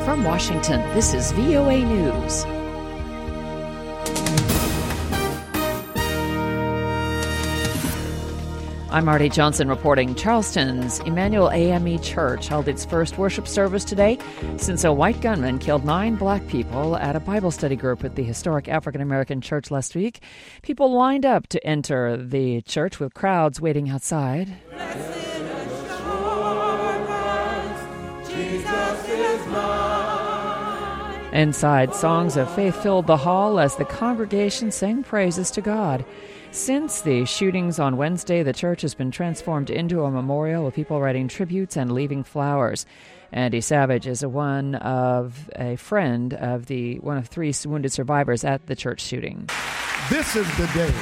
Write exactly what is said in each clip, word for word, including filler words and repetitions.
From Washington, this is V O A News. I'm Marty Johnson reporting. Charleston's Emmanuel A M E Church held its first worship service today since a white gunman killed nine black people at a Bible study group at the historic African-American church last week. People lined up to enter the church with crowds waiting outside. Inside, songs of faith filled the hall as the congregation sang praises to God. Since the shootings on Wednesday, the church has been transformed into a memorial with people writing tributes and leaving flowers. Andy Savage is a one of a friend of the one of three wounded survivors at the church shooting. This is the day.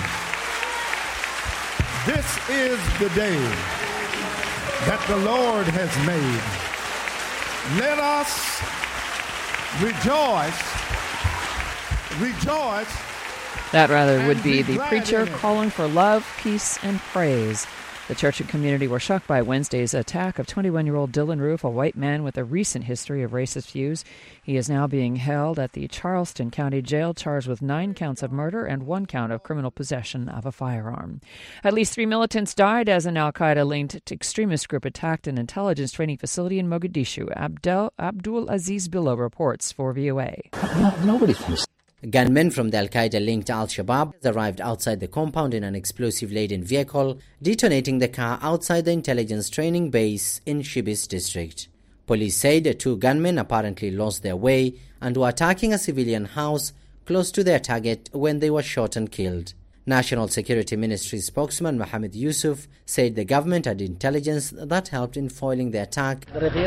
This is the day that the Lord has made. Let us rejoice, rejoice. That, rather, would be the preacher calling for love, peace, and praise. The church and community were shocked by Wednesday's attack of twenty-one-year-old Dylan Roof, a white man with a recent history of racist views. He is now being held at the Charleston County Jail, charged with nine counts of murder and one count of criminal possession of a firearm. At least three militants died as an al-Qaeda-linked extremist group attacked an intelligence training facility in Mogadishu. Abdel, Abdul Aziz Billo reports for V O A. No, nobody thinks. Gunmen from the Al-Qaeda-linked Al-Shabaab arrived outside the compound in an explosive-laden vehicle, detonating the car outside the intelligence training base in Shibis district. Police said two gunmen apparently lost their way and were attacking a civilian house close to their target when they were shot and killed. National Security Ministry spokesman Mohammed Yusuf said the government had intelligence that helped in foiling the attack.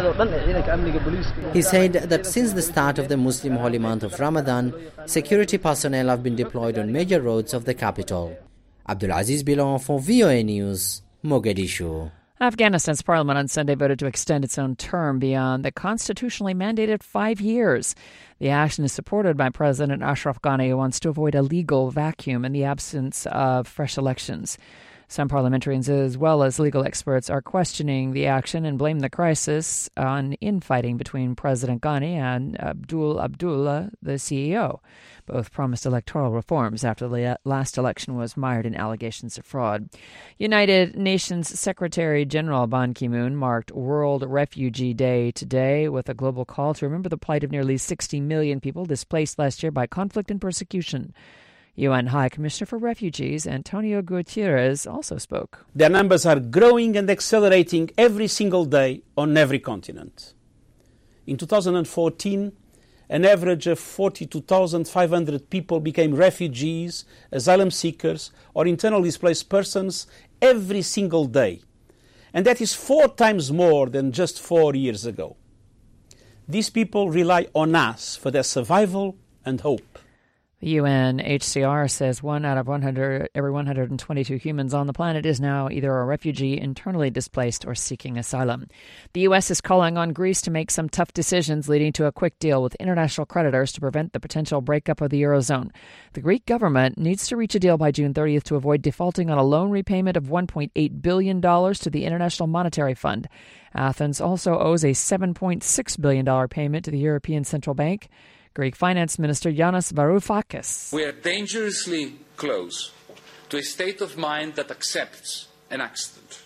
He said that since the start of the Muslim holy month of Ramadan, security personnel have been deployed on major roads of the capital. Abdul Aziz Bilon for V O A News, Mogadishu. Afghanistan's parliament on Sunday voted to extend its own term beyond the constitutionally mandated five years. The action is supported by President Ashraf Ghani, who wants to avoid a legal vacuum in the absence of fresh elections. Some parliamentarians, as well as legal experts, are questioning the action and blame the crisis on infighting between President Ghani and Abdul Abdullah, the C E O. Both promised electoral reforms after the last election was mired in allegations of fraud. United Nations Secretary General Ban Ki-moon marked World Refugee Day today with a global call to remember the plight of nearly sixty million people displaced last year by conflict and persecution. U N High Commissioner for Refugees Antonio Guterres also spoke. Their numbers are growing and accelerating every single day on every continent. In two thousand fourteen, an average of forty-two thousand five hundred people became refugees, asylum seekers, or internally displaced persons every single day. And that is four times more than just four years ago. These people rely on us for their survival and hope. The U N H C R says one out of one hundred, every one hundred twenty-two humans on the planet is now either a refugee, internally displaced, or seeking asylum. The U S is calling on Greece to make some tough decisions, leading to a quick deal with international creditors to prevent the potential breakup of the Eurozone. The Greek government needs to reach a deal by June thirtieth to avoid defaulting on a loan repayment of one point eight billion dollars to the International Monetary Fund. Athens also owes a seven point six billion dollars payment to the European Central Bank. Greek Finance Minister Yanis Varoufakis. We are dangerously close to a state of mind that accepts an accident.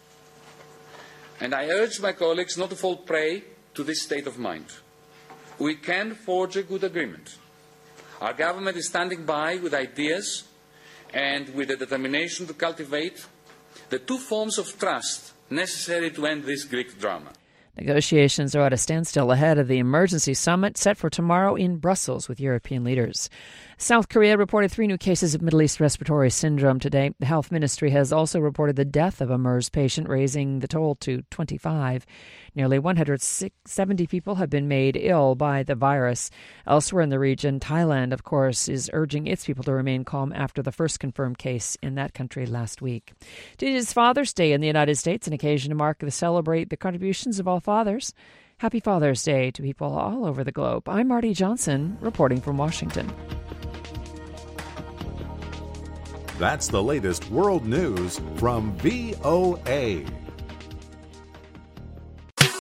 And I urge my colleagues not to fall prey to this state of mind. We can forge a good agreement. Our government is standing by with ideas and with the determination to cultivate the two forms of trust necessary to end this Greek drama. Negotiations are at a standstill ahead of the emergency summit set for tomorrow in Brussels with European leaders. South Korea reported three new cases of Middle East respiratory syndrome today. The health ministry has also reported the death of a MERS patient, raising the total to twenty-five. Nearly one hundred seventy people have been made ill by the virus. Elsewhere in the region, Thailand, of course, is urging its people to remain calm after the first confirmed case in that country last week. Today is Father's Day in the United States, an occasion to mark and celebrate the contributions of all fathers. Happy Father's Day to people all over the globe. I'm Marty Johnson, reporting from Washington. That's the latest world news from V O A.